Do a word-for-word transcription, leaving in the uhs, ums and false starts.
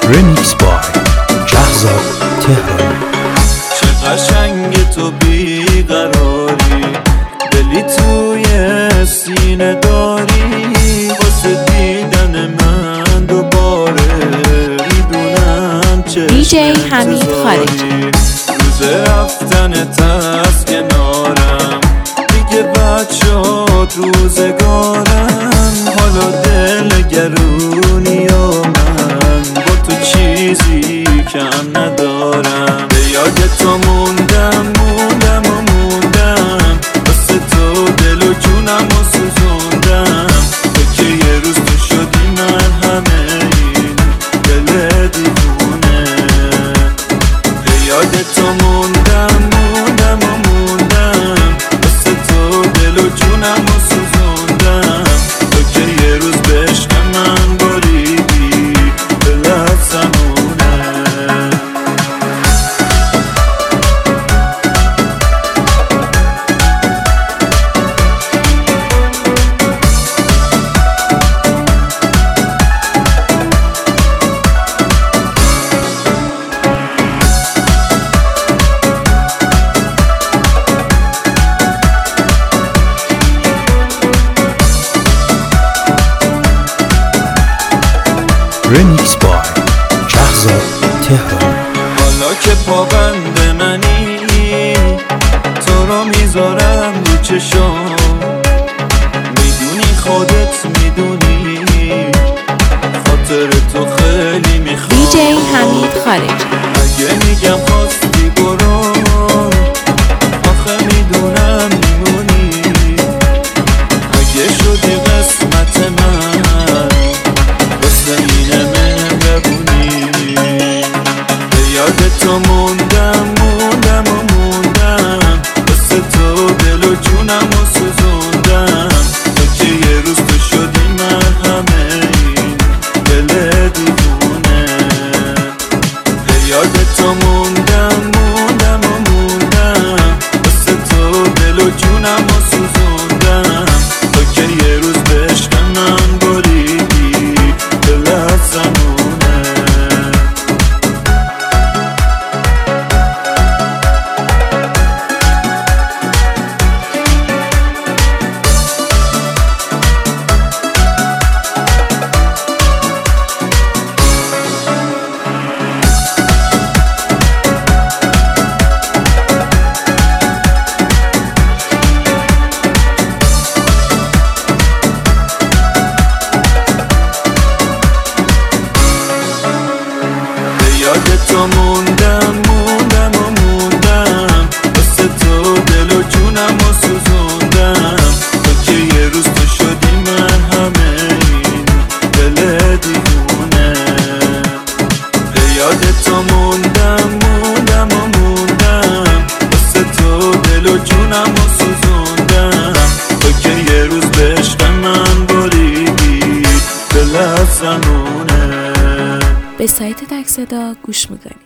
رمیکس بای جهزاد تهرانی. چه قشنگ تو بیقراری، دلی توی سینه داری، واسه دیدن من دوباره میدونم چه دی جی حمید خارجی. روز رفتنت از کنارم دیگه بد شد روزگارم، حالا دل گرونی و من با تو چیزی کم ندارم. به یاد تو موندم موندم و موندم، واسه تو دل و جونم و سوزوندم. تو که یه روز تو شدی من همه این دل دیوونه. به یاد تو موندم موندم و موندم، واسه تو دل و جونم و سوزوندم. تو که یه روز به عشق من بریدی دلت زمونه. رمیکس بای جهزاد تهرانی. حالا که پابند منی تو رو میذارم رو چشم، میدونی خودت میدونی خاطر تو خیلی میخوام. دی جی حمید خارجی. اگه میگم خواستی برو آخه میدونم میمونی. اگه شدی قسمت من واسه اینه مهربونی. به یاد تو موندم موندم و موندم، واسه تو دل و جونم و سوزوندم. تو که یه روز تو شدی من همه این دل دیوونه. به یاد تو موندم موندم و موندم، واسه تو دل و جونم و سوزوندم. تو که یه روز به عشق من بریدی دلت زمونه. یاد تو موندم موندم و موندم، واسه تو دل و جونم و سوزوندم. تو که یه روز تو شدی من همه این دل دیوونه. به یاد تو موندم موندم و موندم، واسه تو دل و جونم و سوزوندم. تو که یه روز به عشق من بریدی دلت زمونه. به سایت تک صدا گوش میکنی.